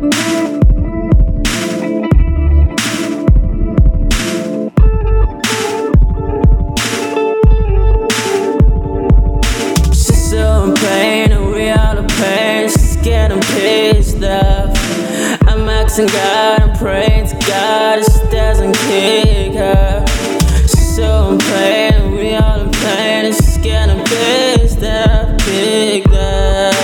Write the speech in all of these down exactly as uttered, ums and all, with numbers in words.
She's so in pain and we all in pain. She's getting pissed off. I'm asking God and praying to God that she doesn't kick her. She's so in pain and we all in pain, and she's getting pissed off, kicked up.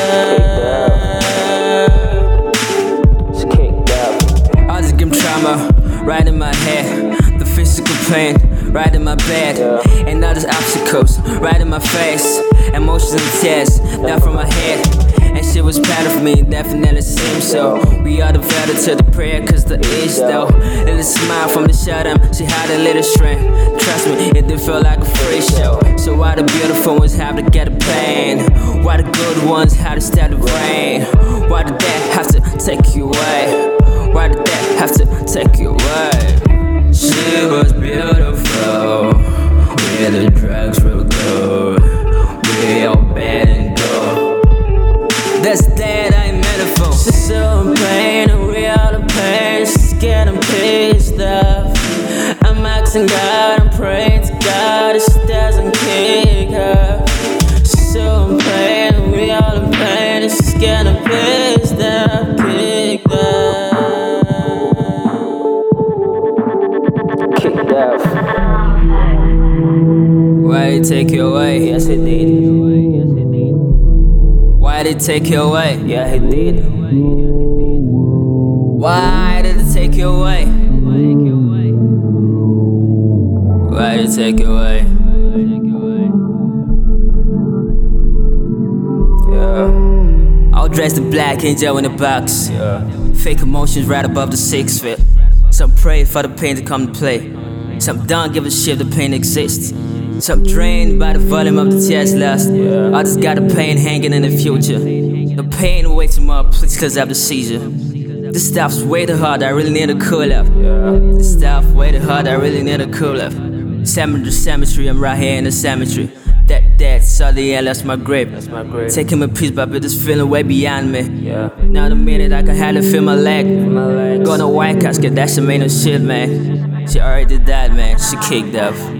She's kicked up. I just give trauma right in my head, the physical pain right in my bed, and all these obstacles right in my face, emotions and tears down from my head. And shit was better for me, definitely seems so. We are devoted to the prayer, cause the itch though. Little smile from the shut-up, she had a little strength. Trust me, it did feel like a free show. So why the beautiful ones have to get the pain? Why the good ones have to start the rain? Why did that have to take you away? Why did that have to take you away? She was beautiful, where the drugs will go. We all bad and go. That's that I ain't metaphor. She's so in pain and we all in pain. She's getting pissed off. I'm asking God and praying to God that she doesn't kick her. She's so in pain and we all in pain, and she's getting pissed off, kicked off. Kicked off. Why did it take you away? Yes it did. Why did it take you away? Yeah, it did. Why did it take you away? Why did it take you away? Yeah. All dressed in black, angel in the box. Yeah. Fake emotions right above the six feet. Some pray for the pain to come to play. Some don't give a shit the pain exists. Some drained by the volume of the tears lost. Yeah. I just got the pain hanging in the future. The pain way too much, please, cause I have the seizure. This stuff's way too hard, I really need a cool up. Yeah. This stuff way too hard, I really need a cool up. Cemetery, cemetery, I'm right here in the cemetery. That dead, saw the end, that's my grave. That's my grave. Taking my piece, but this feeling way beyond me. Yeah. Now the minute I can hardly feel my leg. My legs. Going to white casket, that shit ain't no shit, man. She already died, man. She kicked off.